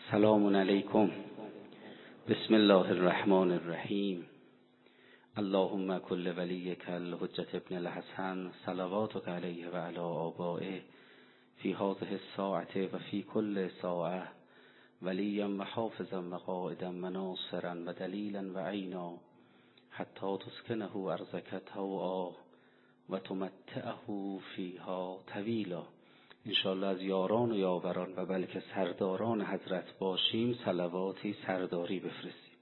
سلام علیکم. بسم الله الرحمن الرحیم. اللهم کل ولیک الحجة ابن الحسن صلواتک علیه و علی آبائه فی هذه الساعة و فی کل ساعة ولیا و حافظا و قائدا و ناصرا و دلیلا و عینا حتی تسکنه ارضک طوعا و تمتعه فیها طویلا. انشاءالله از یاران و یاوران و بلکه سرداران حضرت باشیم صلواتی سرداری بفرستیم.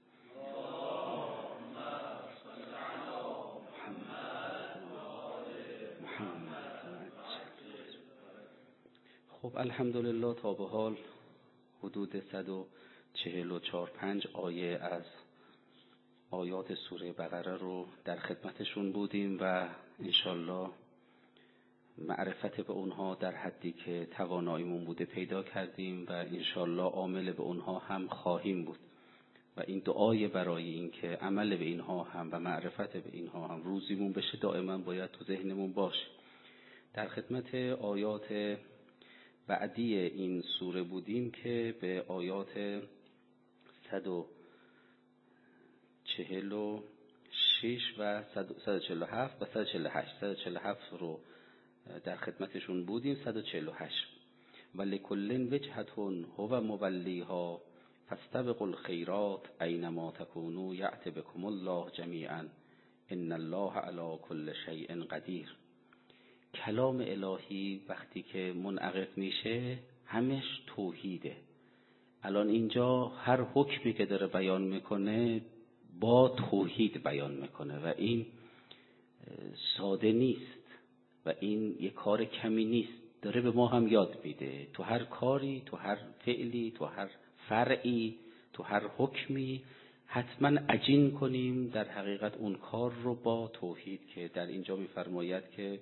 خب الحمدلله تا به حال حدود 144-145 آیه از آیات سوره بقره رو در خدمتشون بودیم و انشاءالله معرفت به اونها در حدی که تواناییمون بوده پیدا کردیم و انشاءالله عامل به اونها هم خواهیم بود و این دعای برای این که عمل به اینها هم و معرفت به اینها هم روزیمون بشه دائما باید تو ذهنمون باشه. در خدمت آیات بعدی این سوره بودیم که به آیات 146 و 147 و 148 رو در خدمتشون بودیم. 148 ولکل وجهة هو مولیها فاستبقوا الخیرات اینما تکونوا یأت بکم الله جمیعا ان الله علی کل شیء قدیر. کلام الهی وقتی که منعقد میشه همش توحیده. الان اینجا هر حکمی که داره بیان میکنه با توحید بیان میکنه و این ساده نیست و این یک کار کمی نیست. داره به ما هم یاد میده تو هر کاری، تو هر فعلی، تو هر فرعی، تو هر حکمی حتما عجین کنیم در حقیقت اون کار رو با توحید که در اینجا میفرماید که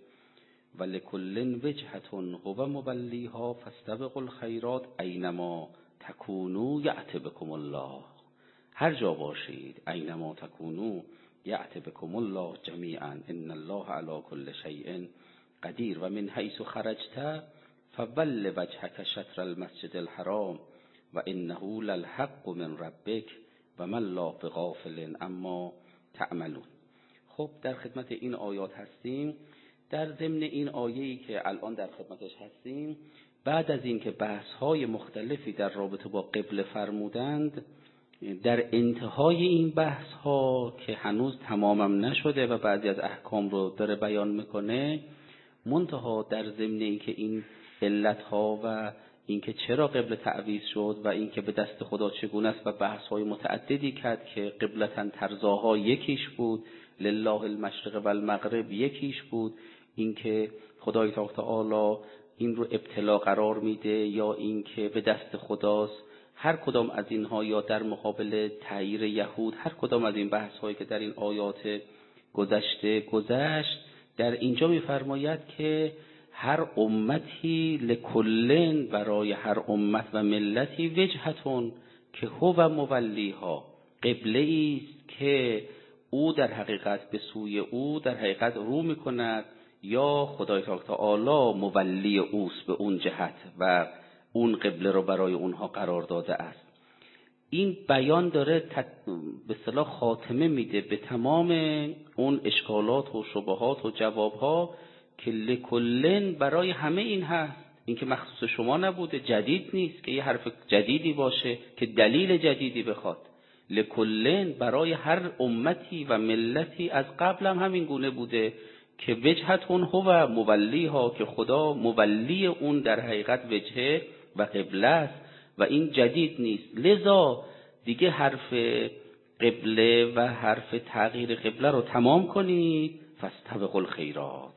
ولکل وجهة هو مولیها فاستبقوا الخیرات اینما تکونوا یأت بکم الله. هر جا باشید اینما تکونوا یأت بکم الله جمیعا ان الله علی کل شیء قدیر. و من حیث خرجت فول وجهک شطر المسجد الحرام و انه للحق من ربک و ما الله بغافل اما تعملون. خب در خدمت این آیات هستیم. در ضمن این آیه‌ای که الان در خدمتش هستیم بعد از این که بحث‌های مختلفی در رابطه با قبله فرمودند، در انتهای این بحث‌ها که هنوز تمامم نشده و بعضی از احکام رو داره بیان میکنه، منتها در ضمن این که این علت‌ها و این که چرا قبله تعویض شد و این که به دست خدا چگونه است و بحث‌های متعددی کرد که قبلتاً ترضاها یکیش بود، لله المشرق و المغرب یکیش بود، این که خدای تعالی این رو ابتلا قرار میده یا این که به دست خداست. هر کدام از اینها یا در مقابل تعییر یهود، هر کدام از این بحث‌هایی که در این آیات گذشته گذشت، در اینجا می‌فرماید که هر امتی لکلن، برای هر امت و ملتی وجهتون که هو مولیها، قبله است که او در حقیقت به سوی او در حقیقت رو می‌کند یا خدای تعالی مولی اوست به اون جهت و اون قبله رو برای اونها قرار داده است. این بیان داره به اصطلاح خاتمه میده به تمام اون اشکالات و شبهات و جوابها که لکلن برای همه این هست. این که مخصوص شما نبوده، جدید نیست که یه حرف جدیدی باشه که دلیل جدیدی بخواد. لکلن برای هر امتی و ملتی از قبل هم همین گونه بوده که وجهتون هو مولیها، که خدا مولی اون در حقیقت وجهه و قبله است و این جدید نیست. لذا دیگه حرف قبله و حرف تغییر قبله رو تمام کنید، فاستبقوا الخیرات،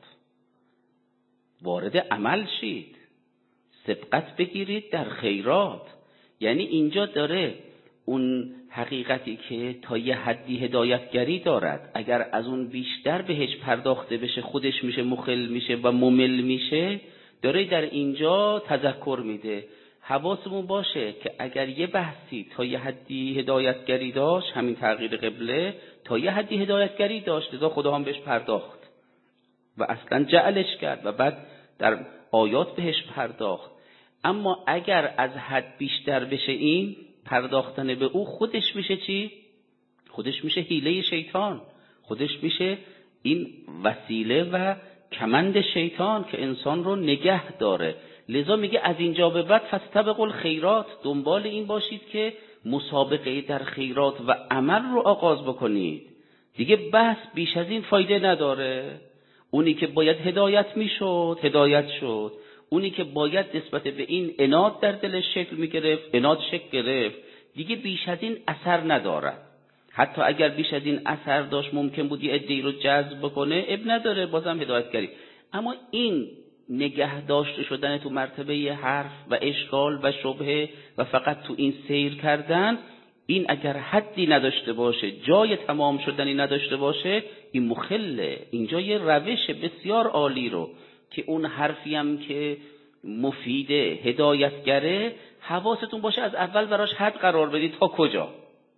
وارد عمل شید، سبقت بگیرید در خیرات. یعنی اینجا داره اون حقیقتی که تا یه حدی هدایتگری دارد، اگر از اون بیشتر بهش پرداخته بشه خودش میشه مخل میشه و ممل میشه، داره در اینجا تذکر میده. حواسمون باشه که اگر یه بحثی تا یه حدی هدایتگری داشت، همین تغییر قبله تا یه حدی هدایتگری داشت، لذا خدا هم بهش پرداخت و اصلا جعلش کرد و بعد در آیات بهش پرداخت. اما اگر از حد بیشتر بشه این پرداختن به او، خودش میشه چی؟ خودش میشه حیله شیطان، خودش میشه این وسیله و کمند شیطان که انسان رو نگه داره. لذا میگه از اینجا به بعد فاستبقوا الخیرات، دنبال این باشید که مسابقه در خیرات و عمل رو آغاز بکنید. دیگه بس بیش از این فایده نداره. اونی که باید هدایت میشد هدایت شد، اونی که باید نسبت به این عناد در دلش شکل میگرفت عناد شکل گرفت، دیگه بیش از این اثر نداره. حتی اگر بیش از این اثر داشت ممکن بود یه عده‌ای رو جذب بکنه، اب نداره، بازم هدایتگری. اما این نگه داشته شدن تو مرتبه حرف و اشکال و شبهه و فقط تو این سیر کردن، این اگر حدی نداشته باشه، جای تمام شدنی نداشته باشه، این مخله. اینجا یه روش بسیار عالی رو که اون حرفی هم که مفیده هدایتگره، حواستون باشه از اول براش حد قرار بدید تا کجا.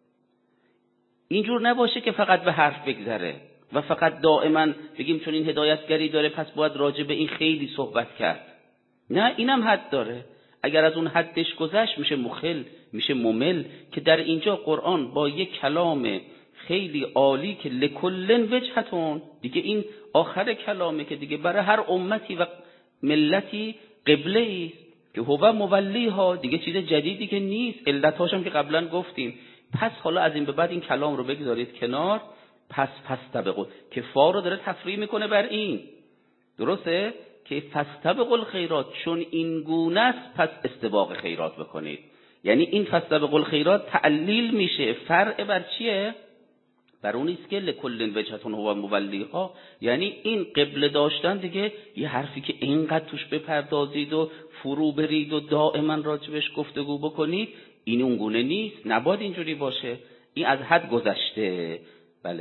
اینجور نباشه که فقط به حرف بگذره و فقط دائما بگیم چون این هدایتگری داره پس باید راجع به این خیلی صحبت کرد. نه، اینم حد داره. اگر از اون حدش گذشت میشه مخل، میشه ممل. که در اینجا قرآن با یک کلام خیلی عالی که لکل وجهتون، دیگه این آخر کلامه که دیگه برای هر امتی و ملتی قبله ای که هو مولیها، دیگه چیز جدیدی که نیست. علتاش هم که قبلا گفتیم. پس حالا از این به بعد این کلام رو بگذارید کنار. پس فاستبقوا که فا رو داره تفریع میکنه بر این، درسته؟ که فاستبقوا الخیرات، چون این گونه است پس استباق خیرات بکنید. یعنی این فاستبقوا الخیرات تعلیل میشه، فرع بر چیه؟ بر اون است که لکل وجهتون هو مولیها. یعنی این قبله داشتن دیگه یه حرفی که اینقدر توش بپردازید و فرو برید و دائما راجبش گفتگو بکنید، این اون گونه نیست، نباید اینجوری باشه. این از حد گذشته. بله.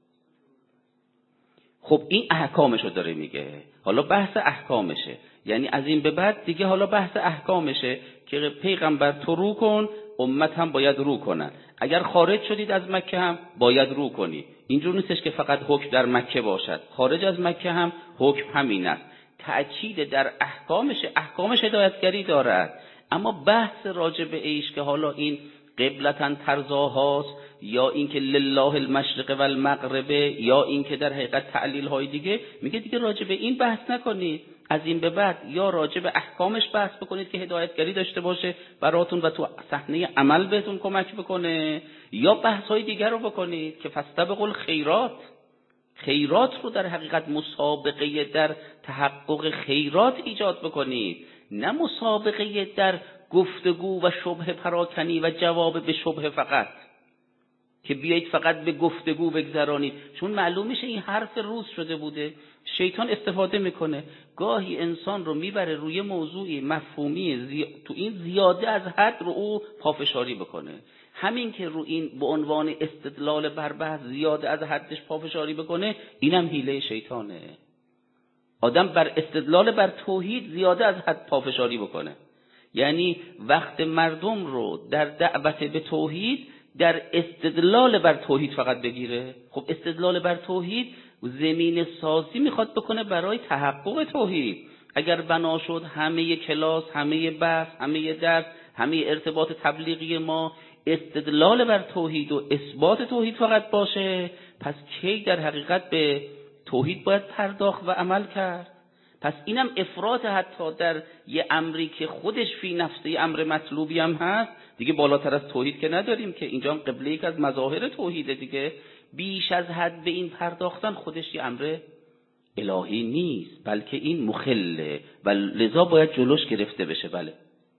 خب این احکامشو داره میگه. حالا بحث احکامشه، یعنی از این به بعد دیگه حالا بحث احکامشه که پیغمبر تو رو کن، امت هم باید رو کنن. اگر خارج شدید از مکه هم باید رو کنی. اینجور نیستش که فقط حکم در مکه باشد، خارج از مکه هم حکم همین است. تأکید در احکامش هدایتگری دارد. اما بحث راجع به ایش که حالا این قبلتاً ترزاهاست یا این که لله المشرق و المغرب یا این که در حقیقت تعلیل های دیگه، میگه دیگه راجع به این بحث نکنید. از این به بعد یا راجع به احکامش بحث بکنید که هدایتگری داشته باشه براتون و تو صحنه عمل بهتون کمک بکنه، یا بحث های دیگر رو بکنید که فاستبقوا الخیرات، خیرات رو در حقیقت مسابقه در تحقق خیرات ایجاد بکنید، نه مسابقه در گفتگو و شبهه پراکنی و جواب به شبهه فقط، که بیایید فقط به گفتگو بگذرانید. چون معلوم میشه این حرف روز شده بوده. شیطان استفاده میکنه، گاهی انسان رو میبره روی موضوعی مفهومی تو این زیاده از حد رو او پافشاری بکنه. همین که رو این به عنوان استدلال بر بحث زیاده از حدش پافشاری بکنه، اینم حیله شیطانه. آدم بر استدلال بر توحید زیاده از حد پافشاری بکنه، یعنی وقت مردم رو در دعوت به توحید در استدلال بر توحید فقط بگیره. خب استدلال بر توحید زمین سازی میخواد بکنه برای تحقق توحید. اگر بنا شد همه کلاس، همه بحث، همه درس، همه ارتباط تبلیغی ما استدلال بر توحید و اثبات توحید فقط باشه، پس کی در حقیقت به توحید باید پرداخت و عمل کرد؟ پس اینم افراط حتی در یه امری که خودش فی نفسه امر مطلوبی هم هست. دیگه بالاتر از توحید که نداریم که اینجا هم قبله یک از مظاهر توحیده دیگه. بیش از حد به این پرداختن خودش یه امر الهی نیست، بلکه این مخله و لذا باید جلوش گرفته بشه. بله.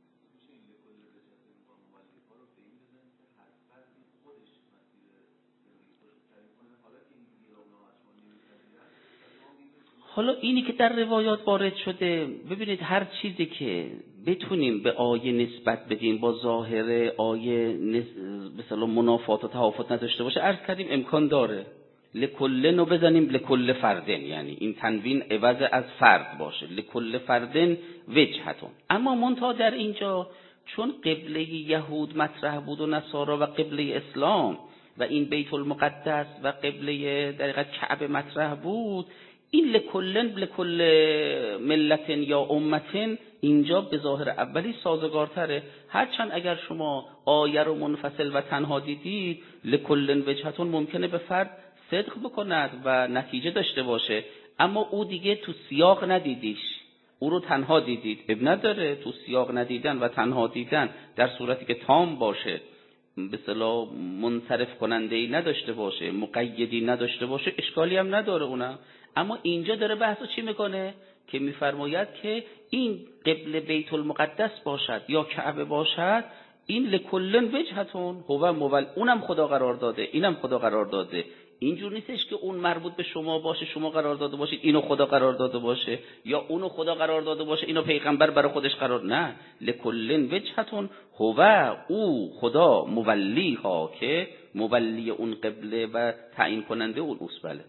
حالا اینی که در روایات وارد شده، ببینید هر چیزی که بتونیم به آیه نسبت بدیم با ظاهر آیه مثلا منافات و تهافت نداشته باشه، عرض کردیم امکان داره. لکل نو بزنیم لکل فردن، یعنی این تنوین عوض از فرد باشه، لکل فردن وجهتون. اما منتها در اینجا چون قبله یهود مطرح بود و نصارا و قبله اسلام و این بیت المقدس و قبله در حقیقت کعبه مطرح بود، این لکل ملتن یا امتن اینجا به ظاهر اولی سازگارتره. هرچند اگر شما آیه رو منفصل و تنها دیدید، لکل وجهتون ممکنه به فرد صدق بکند و نتیجه داشته باشه، اما او دیگه تو سیاق ندیدیش، او رو تنها دیدید. اب نداره تو سیاق ندیدن و تنها دیدن در صورتی که تام باشه، به اصطلاح منصرف کننده‌ای نداشته باشه، مقیدی نداشته باشه، اشکالی هم نداره اونم. اما اینجا داره بحثو چی میکنه که میفرماید که این قبل بیت المقدس باشد یا کعبه باشد، این لکلن وجهتون هو مول، اونم خدا قرار داده، اینم خدا قرار داده. اینجور نیستش که اون مربوط به شما باشه، شما قرار داده باشید، اینو خدا قرار داده باشه، یا اونو خدا قرار داده باشه، اینو پیغمبر برای خودش قرار. نه، لکلن وجهتون هو، او خدا مولی ها که مولی اون قبله و تعیین کننده اون اوست. بله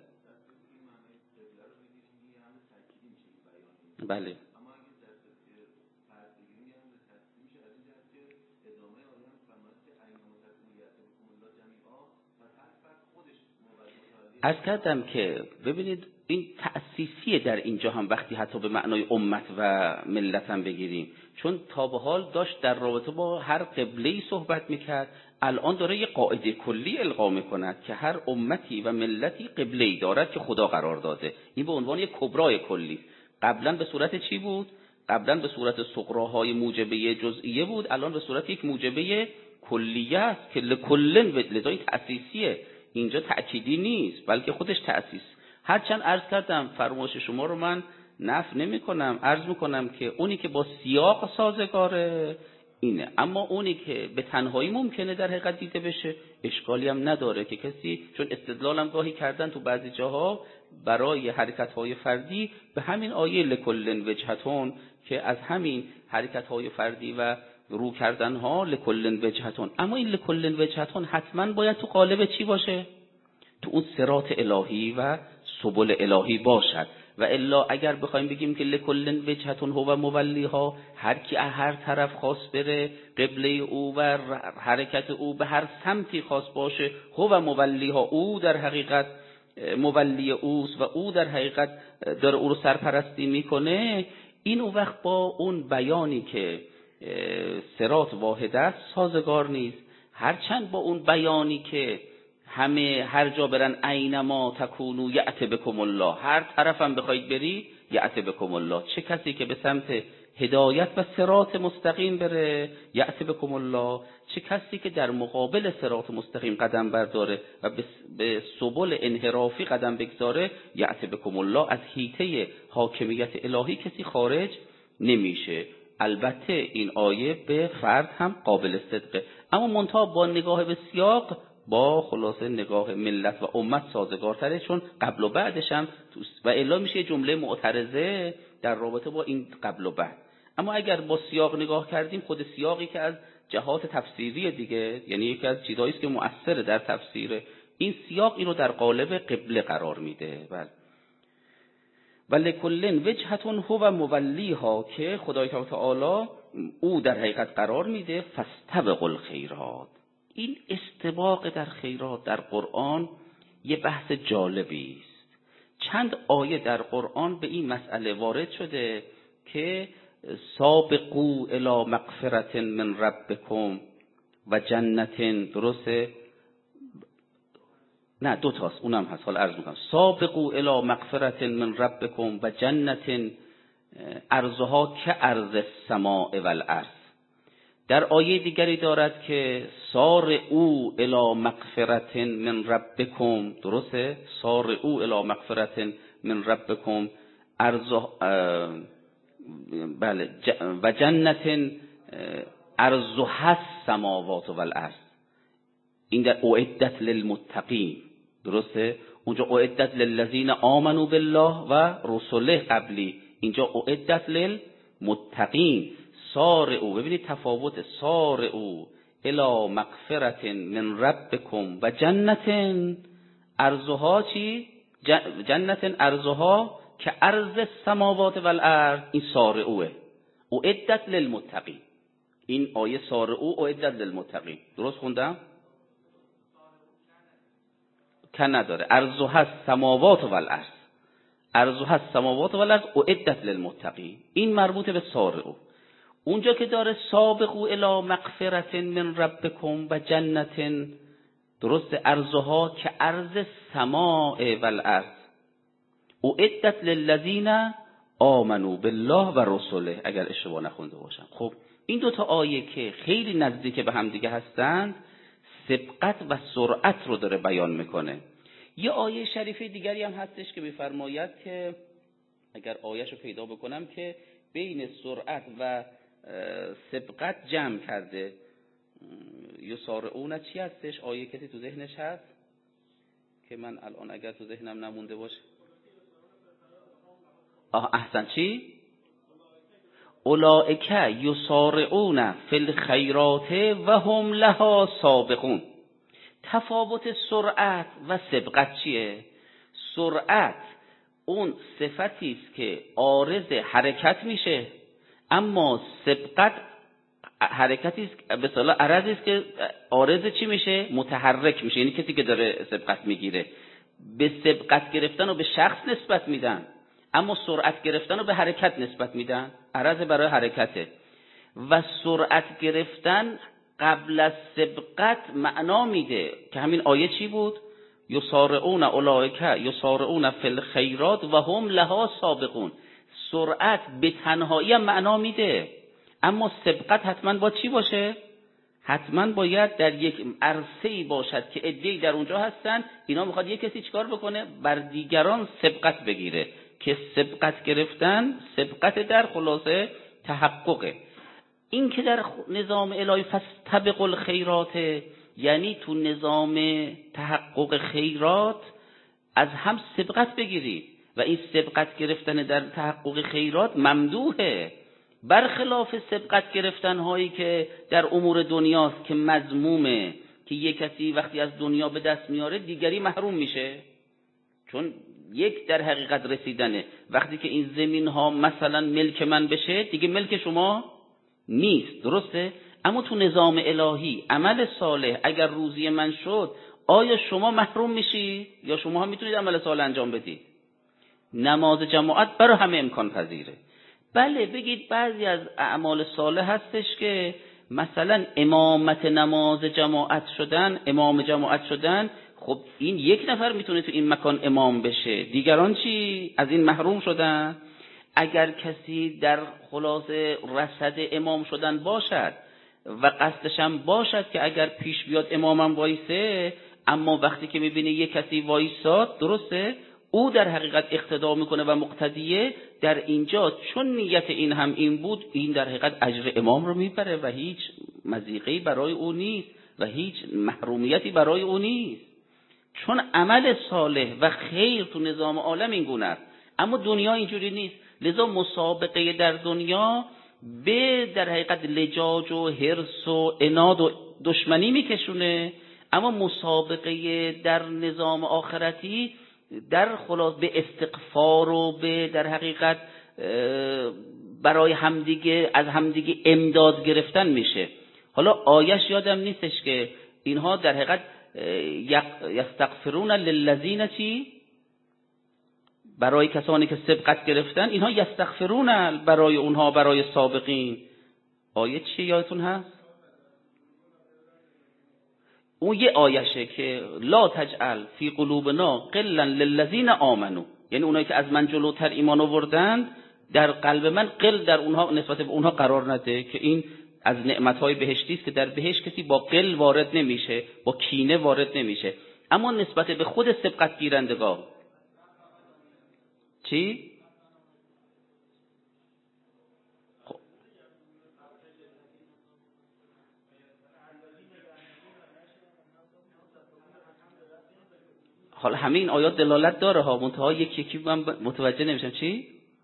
بله عرض کردم که ببینید این تأسیسیه در اینجا هم، وقتی حتی به معنای امت و ملت هم بگیریم، چون تا به حال داشت در رابطه با هر قبله‌ای صحبت میکرد، الان داره یه قاعده کلی القا میکند که هر امتی و ملتی قبله‌ای دارد که خدا قرار داده. این به عنوان یک کبرای کلی. قبلا به صورت چی بود؟ قبلا به صورت صغراهای موجبه جزئیه بود، الان به صورت یک موجبه کلیه است که لکلن، لذای تأسیسیه، اینجا تأکیدی نیست بلکه خودش تأسیس. هرچند عرض کردم فرمایش شما رو من نفی نمی کنم، عرض میکنم که اونی که با سیاق سازگاره اینه، اما اونی که به تنهایی ممکنه در حقیقت دیده بشه اشکالی هم نداره که کسی، چون استدلال هم گاهی کردن تو بعضی جاها برای حرکت‌های فردی به همین آیه لکلن وجهتون، که از همین حرکت‌های فردی و رو کردن‌ها لکلن وجهتون. اما این لکلن وجهتون حتما باید تو قالب چی باشه؟ تو اون صراط الهی و سبل الهی باشد. و الا اگر بخوایم بگیم که لکلن وجهتون هو مولیها، هر کی هر طرف خواست بره قبله او و حرکت او به هر سمتی خواست باشه، هو مولیها، او در حقیقت مولی اوست و او در حقیقت داره او رو سرپرستی میکنه، این اون وقت با اون بیانی که صراط واحد است سازگار نیست. هرچند با اون بیانی که همه هر جا برن اینما تکونو یأت بکم الله، هر طرف هم بخواید بری یأت بکم الله، چه کسی که به سمت هدایت و صراط مستقیم بره یأت بکم الله، چه کسی که در مقابل صراط مستقیم قدم برداره و به سبل انحرافی قدم بگذاره یأت بکم الله. از حیطه حاکمیت الهی کسی خارج نمیشه. البته این آیه به فرد هم قابل صدقه، اما منتها با نگاه به سیاق با خلاصه نگاه ملت و امت سازگارتره، چون قبل و بعدش هم و الا میشه جمله معترضه در رابطه با این قبل و بعد. اما اگر با سیاق نگاه کردیم، خود سیاقی که از جهات تفسیری دیگه، یعنی یکی از چیزایی است که مؤثر در تفسیر این سیاق، اینو در قالب قبله قرار میده. بله ولی کلن وجهتون هو مولیها، که خدای تعالی او در حقیقت قرار میده فاستبقوا الخیرات. این استباق در خیرات در قرآن یه بحث جالبی است. چند آیه در قرآن به این مسئله وارد شده که سابقوا الی مغفرة من ربکم و جنت، درسته؟ نه دو تاست، اونم هست، حالا عرض میکنم. سابقوا الی مغفرة من ربکم و جنت عرضها که عرض السماء والارض. در آیه دیگری دارد که سارعوا الی مغفرة من ربکم، درسته؟ سارعوا الی مغفرة من ربکم بله و جنت عرضها السماوات والارض. این در اعدت للمتقین، درسته؟ اونجا اعدت للذین آمنوا بالله و رسله قبلی، اینجا اعدت للمتقین. سارعوا، ببینید تفاوت، سارعوا الی مغفرة من ربکم و جنت عرضها چی؟ جنت عرضها که عرض السماوات والارض. این سارعوه، اعدت للمتقین. این آیه سارعوا اعدت للمتقین، درست خوندم؟ که نداره، عرضها السماوات والارض، ارضها السماوات و الارض اعدت للمتقین. این مربوط به سارعوا. اونجا که داره سابقوا الی مغفرة من ربکم و جنة، درست، ارضها که ارض سماء و الارض اعدت للذین آمنوا بالله و رسله، اگر اشتباه نخونده باشم. خب این دوتا آیه که خیلی نزدیک به هم دیگه هستند، سبقت و سرعت رو داره بیان میکنه. یه آیه شریفه دیگری هم هستش که میفرماید که اگر آیه‌شو پیدا بکنم که بین سرعت و سبقت جمع کرده. یسارعون چی هستش؟ آیه کسی تو ذهنش هست که من الان اگر تو ذهنم نمونده باشه. احسن، چی؟ اولئک یسارعون فی الخیرات و هم لها سابقون. تفاوت سرعت و سبقت چیه؟ سرعت اون صفتی است که عارض حرکت میشه، اما سبقت حرکتی است، به اصطلاح عرضی است که عارض چی میشه؟ متحرک میشه. یعنی کسی که داره سبقت میگیره به سبقت گرفتن و به شخص نسبت میدن، اما سرعت گرفتن رو به حرکت نسبت میدن. عرض برای حرکته و سرعت گرفتن قبل از سبقت معنا میده که همین آیه چی بود؟ یسارعون اولئک یسارعون فی الخیرات و هم لها سابقون. سرعت به تنهایی هم معنا میده، اما سبقت حتما با چی باشه؟ حتما باید در یک عرصه‌ای باشد که عده‌ای در اونجا هستن، اینا میخواد یک کسی چیکار بکنه؟ بر دیگران سبقت بگیره، که سبقت گرفتن سبقت در خلاصه تحققه. این که در نظام الهی فاستبقوا الخیرات، یعنی تو نظام تحقق خیرات از هم سبقت بگیرید و این سبقت گرفتن در تحقق خیرات ممدوحه، برخلاف سبقت گرفتن هایی که در امور دنیاست که مذمومه، که یک کسی وقتی از دنیا به دست میاره دیگری محروم میشه، چون یک در حقیقت رسیدنه. وقتی که این زمین ها مثلا ملک من بشه دیگه ملک شما نیست، درسته؟ اما تو نظام الهی عمل صالح اگر روزی من شد، آیا شما محروم میشی یا شما هم میتونید عمل صالح انجام بدید؟ نماز جماعت برای همه امکان پذیره. بله بگید بعضی از اعمال صالح هستش که مثلا امامت نماز جماعت شدن، امام جماعت شدن، خب این یک نفر میتونه تو این مکان امام بشه، دیگران چی؟ از این محروم شدن. اگر کسی در خلاصه رصد امام شدن باشد و قصدش هم باشد که اگر پیش بیاد امامم وایسه، اما وقتی که میبینه یک کسی وایساد، درسته، او در حقیقت اقتدا میکنه و مقتدیه، در اینجا چون نیت این هم این بود، این در حقیقت اجر امام رو میبره و هیچ مضیقه‌ای برای او نیست و هیچ محرومیتی برای او نیست، چون عمل صالح و خیر تو نظام عالم این گونه است. اما دنیا اینجوری نیست، لذا مسابقه در دنیا به در حقیقت لجاج و حرص و عناد و دشمنی میکشونه، اما مسابقه در نظام آخرتی در خلاص به استغفار و به در حقیقت برای همدیگه از همدیگه امداد گرفتن میشه. حالا آیش یادم نیستش که اینها در حقیقت یستغفرون للذین چی؟ برای کسانی که سبقت گرفتن، اینها یستغفرون برای اونها، برای سابقین. آیه چی یادتون هست؟ اون یه آیشه که لا تجعل فی قلوبنا غلا للذین آمنوا، یعنی اونایی که از من جلوتر ایمان آوردند در قلب من قل در اونها نسبت به اونها قرار نده، که این از نعمت‌های بهشتی است که در بهشت کسی با قل وارد نمیشه، با کینه وارد نمیشه. اما نسبت به خود سبقت گیرندگان چی؟ حالا همه این آیات دلالت داره ها، منتها یکی یکی من متوجه نمیشم. چی؟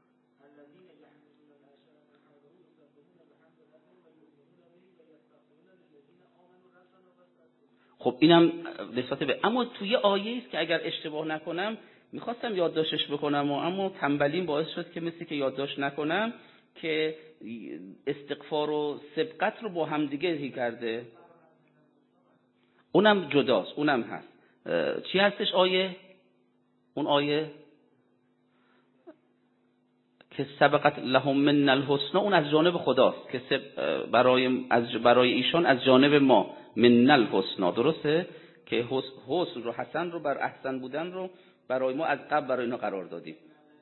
خب اینم نسبت به، اما توی آیه است که اگر اشتباه نکنم میخواستم یادداشتش بکنم اما تنبلیم باعث شد که مثل که یادداشت نکنم، که استغفار و سبقت رو با هم دیگه کرده. اونم جداست، اونم هست. چی هستش آیه؟ اون آیه که سبقت لهم من الحسنى اون از جانب خداست که برای ایشان از جانب ما من الحسنى، درسته که حسن رو، حسن رو، بر احسن بودن رو برای ما از قبل برای اینا قرار دادیم.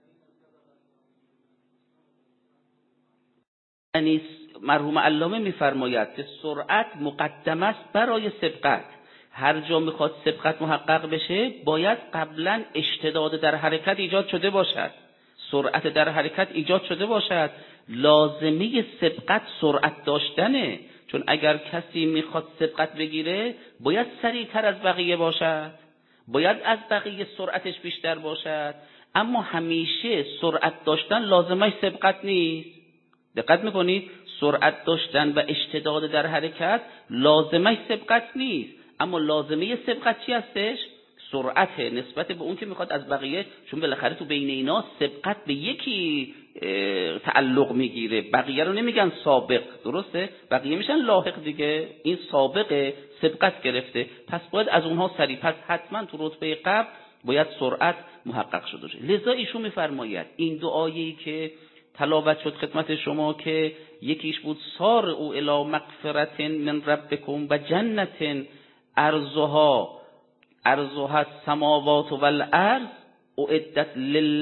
یعنی مرحوم علامه میفرماید که سرعت مقدم است برای سبقت. هر جا میخواد سبقت محقق بشه باید قبلا اشتداد در حرکت ایجاد شده باشد، سرعت در حرکت ایجاد شده باشد. لازمه سبقت سرعت داشتنه، چون اگر کسی میخواد سبقت بگیره باید سریعتر از بقیه باشد، باید از بقیه سرعتش بیشتر باشد. اما همیشه سرعت داشتن لازمه سبقت نیست. دقت میکنید؟ سرعت داشتن و اشتداد در حرکت لازمه سبقت نیست، اما لازمه سبقت چی هستش؟ سرعت نسبت به اون که میخواد از بقیه، چون بالاخره تو بین اینا سبقت به یکی تعلق میگیره، بقیه رو نمیگن سابق، درسته؟ بقیه میشن لاحق دیگه، این سابق سبقت گرفته، پس باید از اونها سریع، پس حتما تو رتبه قبل باید سرعت محقق شده باشه. لذا ایشون میفرماید این دو آیه‌ای که تلاوت شد خدمت شما که یکیش بود سار او الی مغفرت من ربکم و جنت ارضها السماوات والارض اعدت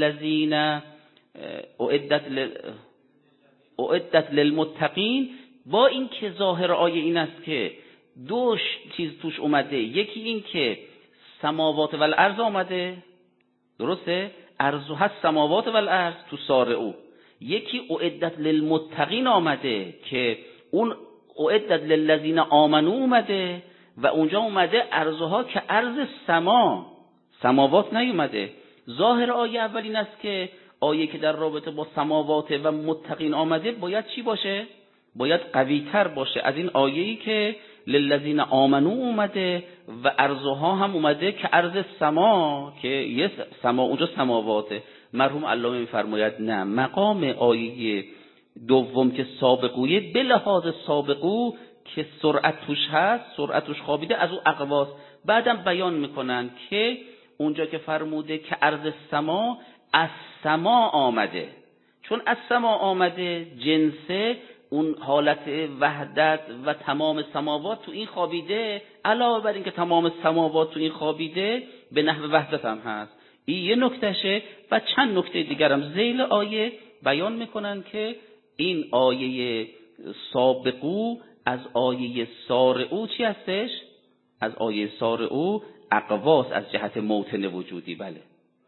للمتقین، با این که ظاهر آیه این است که دو چیز توش اومده، یکی این که سماوات والارض آمده، درسته؟ ارضها السماوات والارض تو سار او، یکی اعدت للمتقین آمده که اون اعدت للذین آمنو اومده و اونجا اومده ارضها که ارض سماوات نیومده. ظاهر آیه اول این است که آیه که در رابطه با سماوات و متقین آمده باید چی باشه؟ باید قوی تر باشه از این آیه‌ای که للذین آمنو اومده و ارضها هم اومده که ارض سما، که یه سما اونجا سماواته. مرحوم علامه میفرماید نه، مقام آیه دوم که سابقویه به لحاظ سابقو که سرعت توش هست، سرعت توش خوابیده، از او اقواست. بعدم بیان میکنن که اونجا که فرموده که ارض سما، از سما آمده، چون از سما آمده جنسه اون حالت وحدت و تمام سماوات تو این خوابیده، علاوه بر این که تمام سماوات تو این خوابیده به نحو وحدت هم هست. این یه نکتهشه و چند نکته دیگرم ذیل آیه بیان میکنن که این آیه سابقو از آیه سارعو چی هستش؟ از آیه سارعو اقواس از جهت موطن وجودی. بله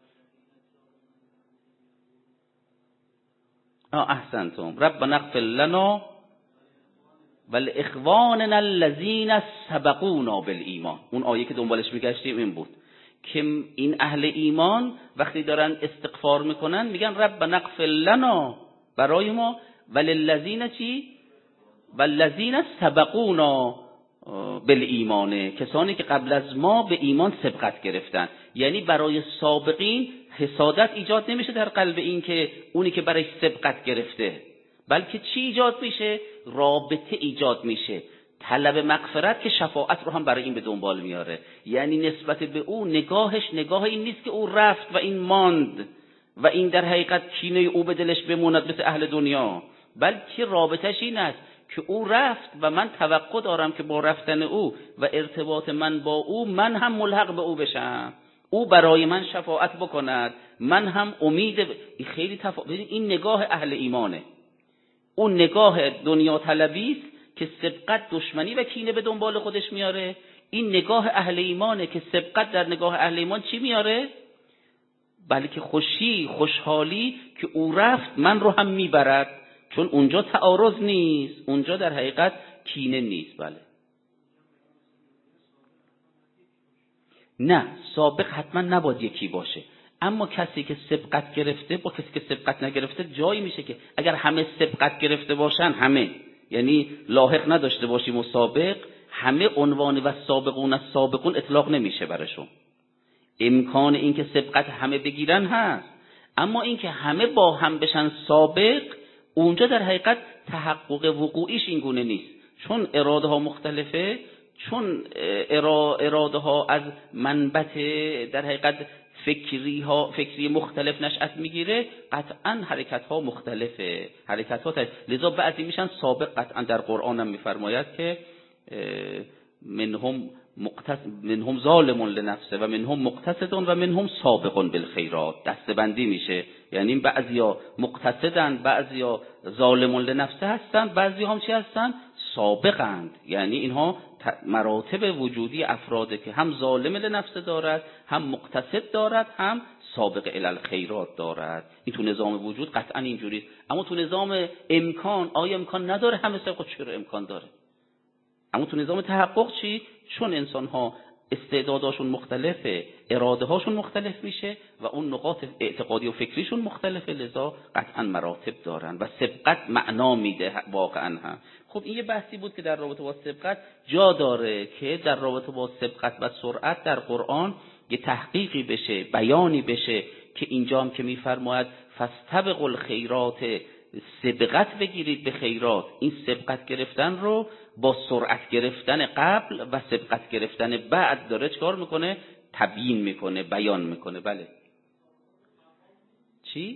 احسنتم. ربنا اغفر لنا ولاخواننا الذین سبقونا بالایمان، اون آیه که دنبالش میگشتیم این بود که این اهل ایمان وقتی دارن استغفار میکنن میگن ربنا اغفر لنا برای ما وللذین چی؟ والذین سبقونا بالایمان، کسانی که قبل از ما به ایمان سبقت گرفتن. یعنی برای سابقین حسادت ایجاد نمیشه در قلب این که اونی که برای سبقت گرفته، بلکه چی ایجاد میشه؟ رابطه ایجاد میشه، طلب مغفرت که شفاعت رو هم برای این به دنبال میاره. یعنی نسبت به او نگاهش نگاه این نیست که او رفت و این ماند و این در حقیقت کینه او به دلش بموند مثل اهل دنیا، بلکه رابطش این است که او رفت و من توقع دارم که با رفتن او و ارتباط من با او من هم ملحق به او بشم، او برای من شفاعت بکند، من هم امید خیلی این نگاه اهل ایمانه. اون نگاه دنیا طلبی است که سبقت دشمنی و کینه به دنبال خودش میاره. این نگاه اهل ایمانه که سبقت در نگاه اهل ایمان چی میاره؟ بلکه خوشحالی که او رفت من رو هم میبرد، چون اونجا تعارض نیست، اونجا در حقیقت کینه نیست. بله نه، سابق حتما نباید یکی باشه، اما کسی که سبقت گرفته با کسی که سبقت نگرفته جایی میشه که اگر همه سبقت گرفته باشن، همه یعنی لاحق نداشته باشیم و سابق، همه عنوان و سابقون از سابقون اطلاق نمیشه برشون. امکان این که سبقت همه بگیرن هست، اما این که همه با هم بشن سابق، اونجا در حقیقت تحقق وقوعیش این گونه نیست، چون اراده ها مختلفه، چون اراده ها از منبت در حقیقت فکری مختلف نشأت میگیره، قطعا حرکت ها مختلفه، لذا بعضی میشن سابق. قطعا در قرآن هم میفرماید که منهم ظالم لنفسه و منهم مقتصد و منهم سابق بالخیرات. دسته‌بندی میشه، یعنی بعضیا مقتصدن، بعضیا ظالم لنفسه هستن، بعضی هم چی هستن؟ سابقند. یعنی اینها مراتب وجودی افراده که هم ظالم لنفسه دارد، هم مقتصد دارد، هم سابق الی الخیرات دارد. این تو نظام وجود قطعا اینجوری. اما تو نظام امکان، آیا امکان نداره همه سابق؟ چرا امکان داره؟ اما تو نظام تحقق چی؟ چون انسان ها استعداداشون مختلفه، اراده هاشون مختلف میشه و اون نقاط اعتقادی و فکریشون مختلفه، لذا قطعا مراتب دارن و سبقت معنا میده واقعا هم. خب این یه بحثی بود که در رابطه با سبقت جا داره که در رابطه با سبقت و سرعت در قرآن یه تحقیقی بشه، بیانی بشه که اینجا هم که میفرماید فاستبقوا الخیرات، سبقت بگیرید به خیرات. این سبقت گرفتن رو با سرعت گرفتن قبل و سبقت گرفتن بعد داره چکار میکنه؟ تبیین میکنه، بیان میکنه. بله چی؟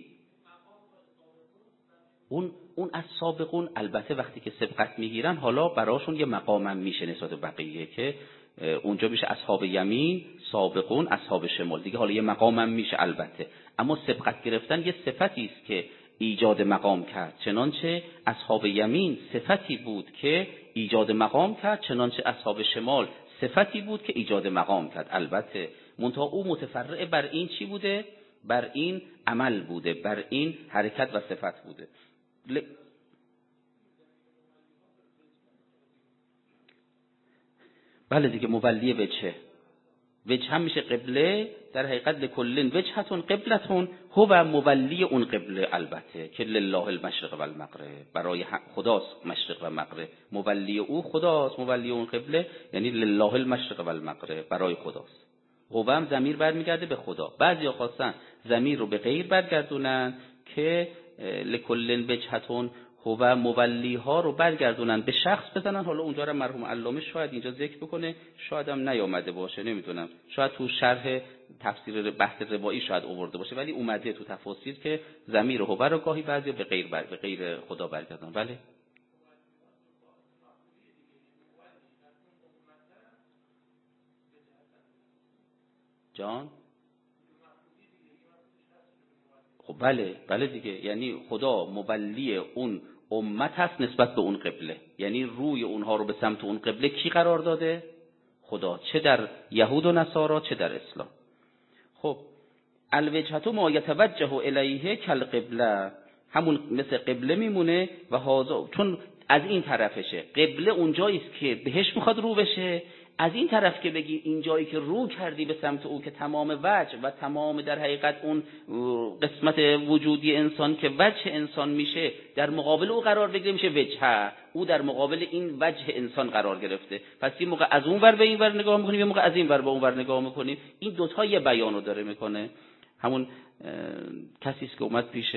اون از سابقون البته وقتی که سبقت میگیرن حالا براشون یه مقامم میشه نسبت به بقیه، که اونجا میشه اصحاب یمین، سابقون، اصحاب شمال دیگه، حالا یه مقامم میشه البته. اما سبقت گرفتن یه صفتی است که ایجاد مقام کرد، چنانچه اصحاب یمین صفتی بود که ایجاد مقام کرد، چنانچه اصحاب شمال صفتی بود که ایجاد مقام کرد. البته منتها او متفرع بر این چی بوده؟ بر این عمل بوده، بر این حرکت و صفت بوده. بله دیگه، مولی وجه هم میشه قبله. در حقیقت لکلن وجهتون قبلتون هو مولی اون قبله، البته که لله المشرق و المغرب، برای خداست مشرق و مغرب، مولی او خداست، مولی اون قبله یعنی لله المشرق و المغرب، برای خداست. هو هم ضمیر برمیگرده به خدا. بعضیا خواستن ضمیر رو به غیر برگردونن که لکلن وجهتون هو مولی ها رو برگردونن به شخص بزنن. حالا اونجا رو مرحوم علامه شاید اینجا ذکر بکنه، شاید هم نیامده باشه، نمیدونم، شاید تو شرح تفسیر بحث روایی شاید آورده باشه، ولی اومده تو تفاسیر که ضمیر هو رو گاهی بعضی به غیر خدا برگردونن. بله جان، خب بله دیگه، یعنی خدا مولی اون امت هست نسبت به اون قبله، یعنی روی اونها رو به سمت اون قبله کی قرار داده؟ خدا، چه در یهود و نصارا چه در اسلام. خب الوجهت ما یتوجه الیه کالقبله، همون مثل قبله میمونه و هازا، چون از این طرفشه قبله، اونجایی است که بهش میخواد رو بشه. از این طرف که بگی این جایی که رو کردی به سمت او که تمام وجه و تمام در حقیقت اون قسمت وجودی انسان که وجه انسان میشه در مقابل او قرار بگیره، میشه وجهه. او در مقابل این وجه انسان قرار گرفته. پس یه موقع از اون ور به این ور نگاه میکنیم، یه موقع از این ور به اون ور نگاه میکنیم. این دوتا یه بیانو داره میکنه. همون کسی است که اومد پیش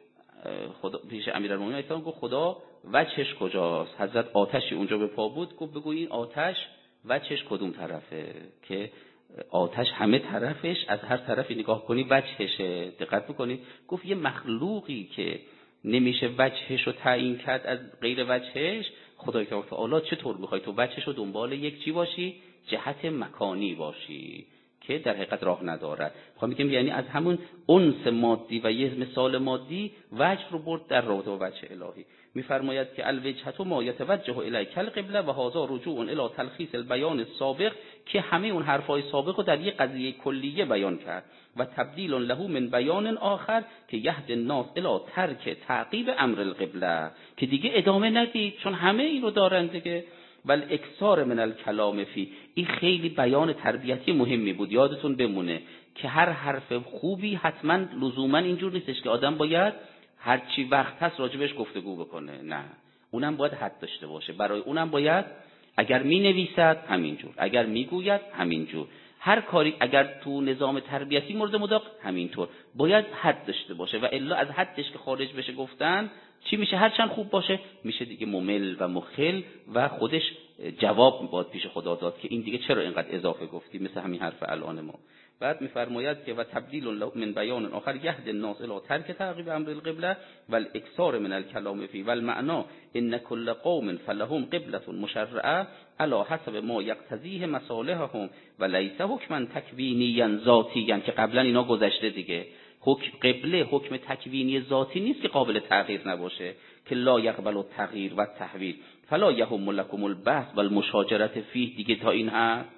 امیرالمومنین علیه السلام گفت خدا وجهش کجاست؟ حضرت آتشی اونجا به پا بود، گفت بگو این آتش وجهش کدوم طرفه؟ که آتش همه طرفش، از هر طرفی نگاه کنی وجهشه. دقت بکنید، گفت یه مخلوقی که نمیشه وجهش رو تعیین کرد از غیر وجهش، خدای تعالی چطور میخوای تو وجهش رو دنبال یک چی باشی؟ جهت مکانی باشی که در حقیقت راه ندارد. میخوام بگم یعنی از همون انس مادی و یه مثال مادی وجه رو برد در رابطه با وجه الهی. میفرماید که الوجهت ما یتوجه الی کالقبله و هذا رجوع الی تلخیص البیان السابق، که همه اون حرفای سابق رو در یک قضیه کلیه بیان کرد و تبدیل له من بیان آخر که یهد الناس الی ترک تعقیب امر القبله، که دیگه ادامه ندید چون همه این رو دارن دیگه. بل اکثار من الکلام فی، این خیلی بیان تربیتی مهمی بود، یادتون بمونه که هر حرف خوبی حتما لزوما اینجور نیستش که آدم باید هر چی وقت هست راجبش گفتگو بکنه، نه، اونم باید حد داشته باشه. برای اونم باید اگر می نویسد همینجور، اگر می گوید همینجور، هر کاری اگر تو نظام تربیتی مورد مداق همینطور باید حد داشته باشه، و الا از حدش که خارج بشه گفتن چی میشه؟ هرچند خوب باشه میشه دیگه ممل و مخل و خودش جواب باید پیش خدا داد که این دیگه چرا اینقدر اضافه گفتی، مثل همین حرف الان ما. بعد میفرماید که و تبدیل من بیان آخر یهد الناس الی ترک تعقیب امر القبله و الاکثار من الکلام فی و المعنى ان کل قوم فلهم قبلة مشرعه علی حسب ما یقتضیه مصالحهم و لیس حکما تکوینیا ذاتیا، که قبلا اینا گذشته دیگه. قبله حکم تکوینی ذاتی نیست که قابل تغییر نباشه، که لا یقبل التغییر و التحویل فلا یهم لکم البحث و المشاجره فیه، دیگه تا این هست.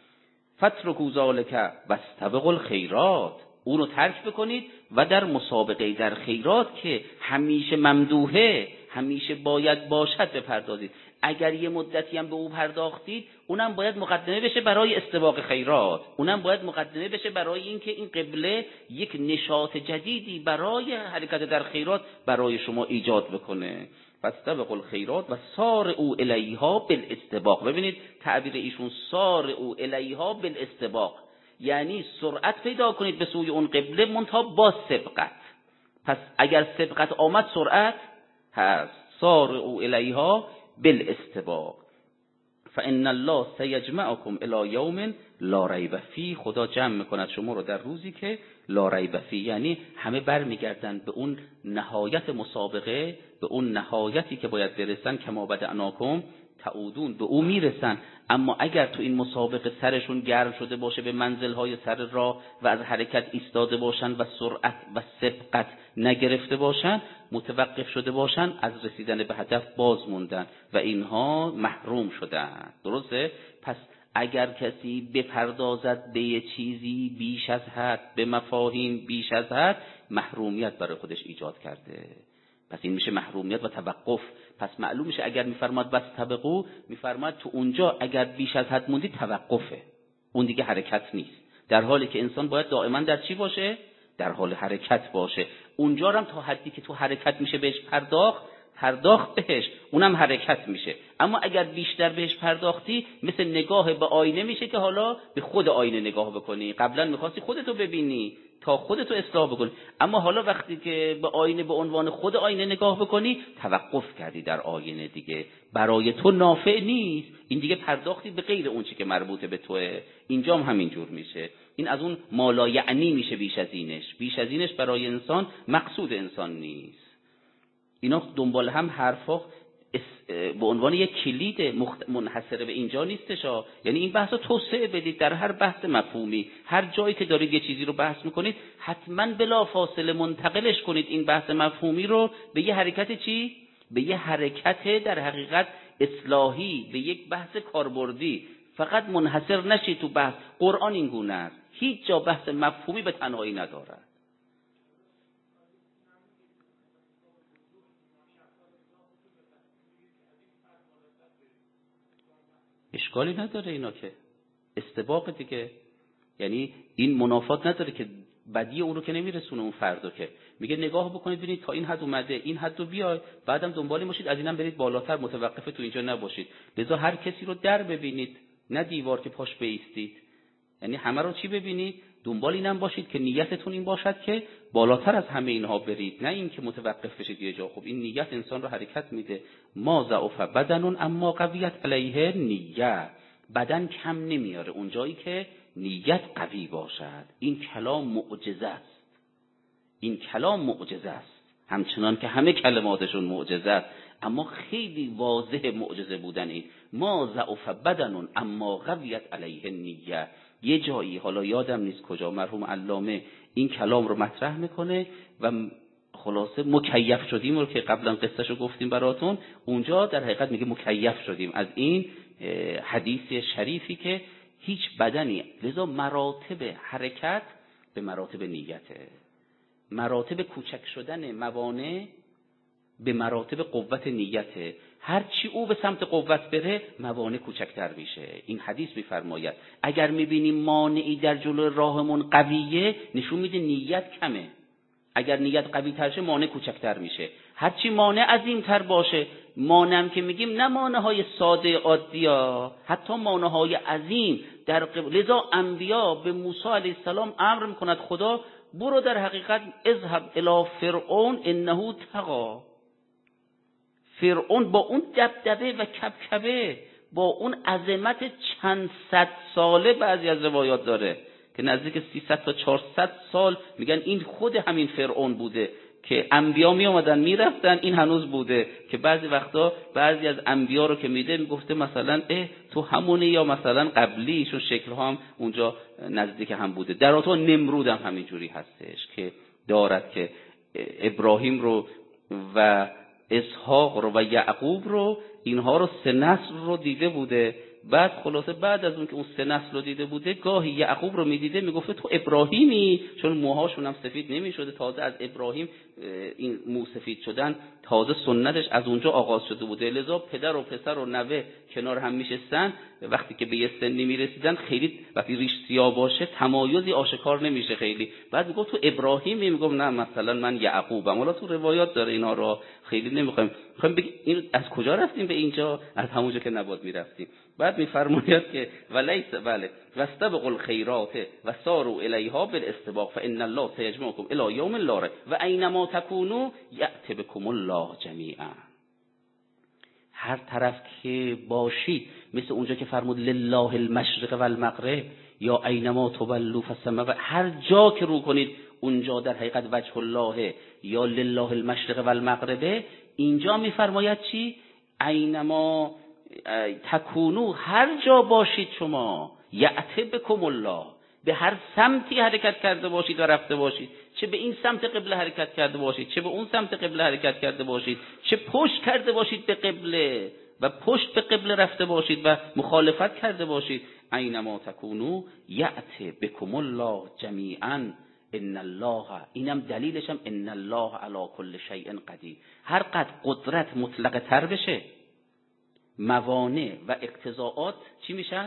فترکوا ذلک واستبقوا الخیرات، اونو ترک بکنید و در مسابقه در خیرات که همیشه ممدوحه، همیشه باید باشد بپردازید. اگر یه مدتی هم به او پرداختید، اونم باید مقدمه بشه برای استباق خیرات، اونم باید مقدمه بشه برای اینکه این قبله یک نشاط جدیدی برای حرکت در خیرات برای شما ایجاد بکنه. فاستبقوا الخیرات و سارعوا الیها بالاستباق. ببینید تعبیر ایشون سارعوا الیها بالاستباق، یعنی سرعت پیدا کنید به سوی اون قبله، منتها با سبقت. پس اگر سبقت آمد سرعت هست. سارعوا الیها بالاستباق فان الله سیجمعکم الی یوم لا ریب فیه، خدا جمع میکند شما رو در روزی که لا ریب فیه، یعنی همه برمیگردن به اون نهایت مسابقه، به اون نهایتی که باید برسن، کما بدعناکم تعودون، به او میرسن. اما اگر تو این مسابقه سرشون گرم شده باشه به منزلهای سر راه و از حرکت ایستاده باشن و سرعت و سبقت نگرفته باشن، متوقف شده باشن، از رسیدن به هدف باز موندن و اینها محروم شدن. درسته؟ پس اگر کسی بپردازد به یه چیزی بیش از حد، به مفاهیم بیش از حد، محرومیت برای خودش ایجاد کرده. پس این میشه محرومیت و توقف. پس معلوم میشه اگر میفرماد بس طبقو، میفرماد تو اونجا اگر بیش از حد موندی توقفه، اون دیگه حرکت نیست. در حالی که انسان باید دائما در چی باشه؟ در حال حرکت باشه. اونجا هم تا حدی که تو حرکت میشه بهش پرداخت بهش، اونم حرکت میشه. اما اگر بیشتر بهش پرداختی، مثل نگاه به آینه میشه که حالا به خود آینه نگاه بکنی. قبلا میخواستی خودتو ببینی تا خودتو اصلاح بکنی، اما حالا وقتی که به آینه به عنوان خود آینه نگاه بکنی، توقف کردی در آینه، دیگه برای تو نافع نیست. این دیگه پرداختی به غیر اون چی که مربوطه به توئه. اینجا هم همین جور میشه. این از اون مالا یعنی میشه بیش از اینش برای انسان مقصود انسان نیست. اینا دنبال هم حرفا به عنوان یک کلید منحصر به اینجا نیستش. یعنی این بحثا توسعه بدید در هر بحث مفهومی. هر جایی که دارید یه چیزی رو بحث میکنید، حتما بلا فاصله منتقلش کنید این بحث مفهومی رو به یه حرکت چی؟ به یه حرکت در حقیقت اصلاحی، به یک بحث کاربردی. فقط منحصر نشید تو بحث. قرآن این گونه است، هیچ جا بحث مفهومی به تنهایی ندارد. اشکالی نداره اینا، که استباق دیگه، یعنی این منافات نداره که بدی اون رو که نمیرسونه اون فردو، که میگه نگاه بکنید ببینید تا این حد اومده، این حدو بیاید، بعدم دنبال ماشید از اینم برید بالاتر، متوقف تو اینجا نباشید. لذا هر کسی رو در ببینید، نه دیوار که پاش بیستید. یعنی همه رو چی ببینید؟ دنبال اینم باشید که نیتتون این باشد که بالاتر از همه اینها برید، نه این که متوقف بشید یه جا. خب این نیت انسان رو حرکت میده. ما ضعف بدن اما قویت علیه نیت، بدن کم نمیاره اون جایی که نیت قوی باشد. این کلام معجزه است، این کلام معجزه است، همچنان که همه کلماتشون معجزه است، اما خیلی واضح معجزه بودن این. ما ضعف بدن اما قویت علیه نیت. یه جایی، حالا یادم نیست کجا، مرحوم علامه این کلام رو مطرح میکنه و خلاصه مکیف شدیم رو که قبلا قصهشو گفتیم براتون، اونجا در حقیقت میگه مکیف شدیم از این حدیث شریفی که هیچ بدنی، لذا مراتب حرکت به مراتب نیته، مراتب کوچک شدن موانع به مراتب قوت نیته. هر چی او به سمت قوت بره، موانع کوچکتر میشه. این حدیث میفرماید اگر میبینیم مانعی در جلو راهمون قویه، نشون میده نیت کمه. اگر نیت قوی تر شه، مانع کوچکتر میشه. هر چی مانع عظیمتر باشه، مانعم که میگیم نه مانعهای ساده عادی ها، حتی مانعهای عظیم در لذا انبیا به موسی علیه السلام امر میکند خدا برو در حقیقت اذهب الی فرعون انه طغی. فرعون با اون دبدبه و کبکبه، با اون عظمت چند صد ساله بعضی از روایات داره که نزدیک 300 تا 400 سال میگن این خود همین فرعون بوده که انبیا می اومدن میرفتن، این هنوز بوده که بعضی وقتا بعضی از انبیا رو که میده میگفته مثلا تو همونه یا مثلا قبلی، چون شکل ها هم اونجا نزدیک هم بوده. در واقع نمرود هم همینجوری هستش که دارد که ابراهیم رو و اسحاق رو و یعقوب رو، اینها رو 3 نسل رو دیده بوده. بعد خلاصه بعد از اون که اون 3 نسل رو دیده بوده گاهی یعقوب رو میدیده میگفته تو ابراهیمی، چون موهاشون هم سفید نمیشده، تازه از ابراهیم این مو سفید شدن تازه سنتش از اونجا آغاز شده بوده. لذا پدر و پسر و نوه کنار هم میشستن، وقتی که به یه سنی میرسیدن خیلی وقتی ریش سیاه باشه تمایزی آشکار نمیشه خیلی. بعد میگفت تو ابراهیمی، میگفت نه مثلا من یعقوبم. حالا تو روایات داره اینا رو خیلی نمیخوایم بگیم اینو از کجا رفتیم به اینجا، از همونجا که نباید میرفتیم. بعد میفرماید که ولیس بله واستبقوا الخیرات و ساروا الیها بالاستباق فان الله سیجمعکم الی یوم لا ریب و اینما تکونوا یأتی بکم الله جمیعا. هر طرف که باشید، مثل اونجا که فرمود لله المشرق و المغرب یا اینما تولوا فثم، هر جا که رو کنید اونجا در حقیقت وجه الله یا لله المشرق و المغرب. اینجا میفرماید چی؟ اینما تکونو، هر جا باشید شما، یأتی بکم الله، به هر سمتی حرکت کرده باشید و رفته باشید، چه به این سمت قبله حرکت کرده باشید، چه به اون سمت قبله حرکت کرده باشید، چه پشت کرده باشید به قبله و پشت به قبله رفته باشید و مخالفت کرده باشید، اینما تکونو یأتی بکم الله جمیعا ان الله، اینم دلیلش هم ان الله علی کل شیء قدیر. هر قد قدرت مطلقه تر بشه، موانع و اقتضاءات چی میشن؟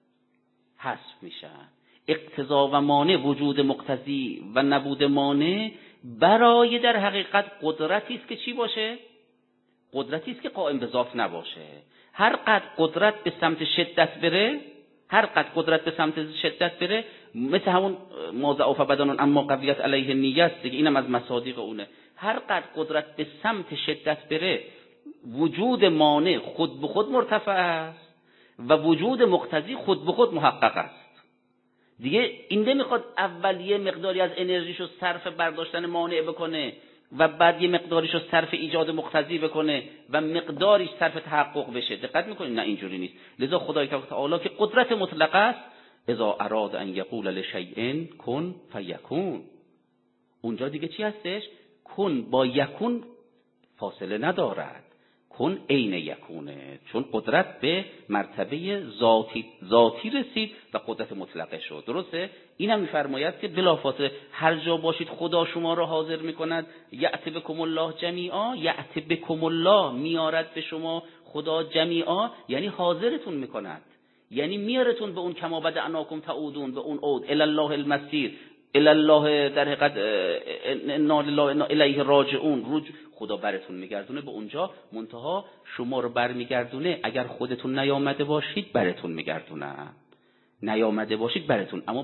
حذف میشن. اقتضا و مانع، وجود مقتضی و نبود مانع برای در حقیقت قدرتی است که چی باشه؟ قدرتی است که قائم به ذات نباشه. هر قد قدرت به سمت شدت بره، هر قد قدرت به سمت شدت بره، مثل همون ما ضعف بدن اما قویت علیه نیت دیگه، اینم از مصادیق اونه. هر قد قدرت به سمت شدت بره، وجود مانع خود به خود مرتفع است و وجود مقتضی خود به خود محقق است. دیگه این نمیخواد اول یه مقداری از انرژیشو صرف برداشتن مانع بکنه و بعد یه مقداریشو صرف ایجاد مقتضی بکنه و مقداریش صرف تحقق بشه. دقت میکنید؟ نه اینجوری نیست. لذا خدای تعالی که قدرت مطلقه است، اذا اراد ان یقول لشیء کن فیکون، اونجا دیگه چی هستش؟ کن با یکون فاصله ندارد، کن عین یکونه، چون قدرت به مرتبه ذاتی رسید و قدرت مطلقه شد. درسته؟ اینم میفرماید که بلافاصله هر جا باشید خدا شما را حاضر میکند. یأتی بکم الله جمیعا، یأتی بکم الله میارد به شما خدا جمیعا، یعنی حاضرتون میکند، یعنی میارتون به اون کما بدعناکم تعودون، به اون عود الی الله المصیر، الی الله در حقیقت انا لله انا الیه راجعون. خدا براتون میگردونه به اونجا، منتها شما رو برمیگردونه. اگر خودتون نیامده باشید براتون میگردونه، نیامده باشید براتون. اما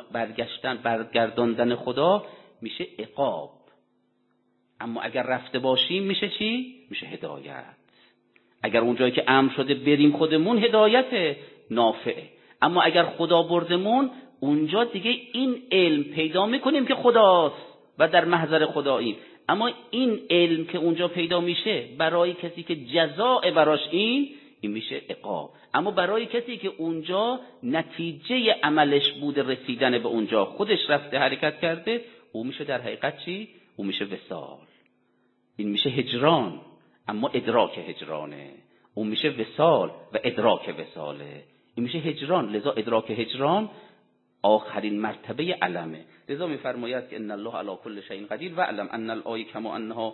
برگرداندن خدا میشه عقاب، اما اگر رفته باشیم میشه چی؟ میشه هدایت. اگر اونجایی که امر شده بریم خودمون، هدایت نافعه. اما اگر خدا بردمون، اونجا دیگه این علم پیدا میکنیم که خداست و در محضر خداییم. اما این علم که اونجا پیدا میشه برای کسی که جزاء براش این میشه عقاب. اما برای کسی که اونجا نتیجه عملش بوده رسیدن به اونجا، خودش رفته حرکت کرده، اون میشه در حقیقت چی؟ اون میشه وصال. این میشه هجران، اما ادراک هجرانه. اون میشه وصال و ادراک وصاله. این میشه هجران. لذا ادراک هجران آخرین مرتبه علمه. لذا میفرماید که ان الله علی کل شیء قدیر و علم ان الآیه کما انها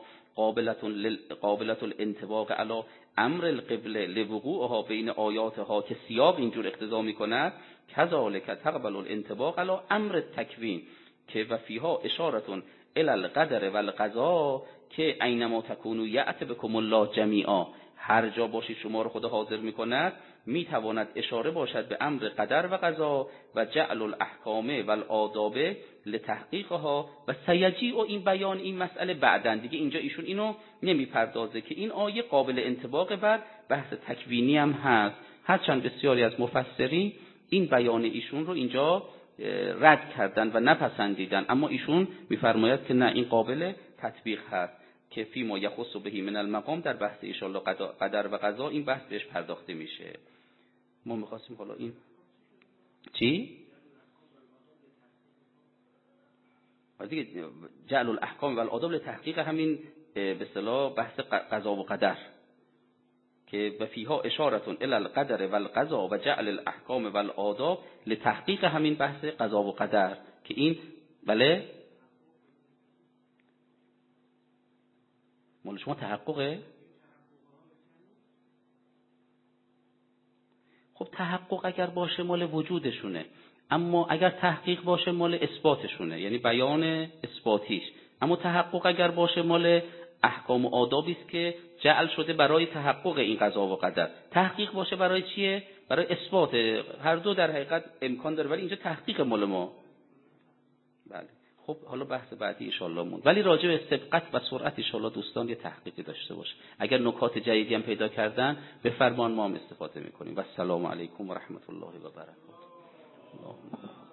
قابلة الانطباق علی امر القبله لوقوعها بین آیاتها، که سیاق اینجور اقتضا میکند، کذالک تقبل الانطباق علی امر التکوین که و فیها اشاره الی القدر و القضاء که اینما تکونوا یأتی بکم الله جمیعا. هر جا باشید شما رو خدا حاضر میکند، میتواند اشاره باشد به امر قدر و قضا و جعل الاحکام و الآداب لتحقیقها و سیجیء. و این بیان این مسئله بعدن دیگه، اینجا ایشون اینو نمیپردازه که این آیه قابل انطباق بر بحث تکوینی هم هست هرچند بسیاری از مفسرین این بیان ایشون رو اینجا رد کردن و نپسندیدن، اما ایشون میفرماید که نه، این قابل تطبیق هست که فی ما یخص بهی من المقام، در بحث ان شاء الله قدر و قضا این بحث بهش پرداخته میشه. ما می‌خواستیم حالا این چی؟ دیگه جعل الاحکام و الآداب لتحقیق همین به اصطلاح بحث قضا و قدر که و فیها اشاره الی القدر و القضا و جعل الاحکام و الآداب لتحقیق همین بحث قضا و قدر که این بله مال شما تحققه. خب تحقق اگر باشه مال وجودشونه، اما اگر تحقیق باشه مال اثباتشونه، یعنی بیان اثباتیش. اما تحقق اگر باشه مال احکام و آدابی است که جعل شده برای تحقق این قضا و قدر. تحقیق باشه برای چیه؟ برای اثبات. هر دو در حقیقت امکان داره، ولی اینجا تحقیق مال ما. بله. خب حالا بحث بعدی ان شاءالله مون، ولی راجع به سبقت و سرعت ان شاءالله دوستان یه تحقیقی داشته باشه. اگر نکات جدیدی هم پیدا کردن به فرمان ما هم استفاده می‌کنیم. و السلام علیکم و رحمت الله و برکاته.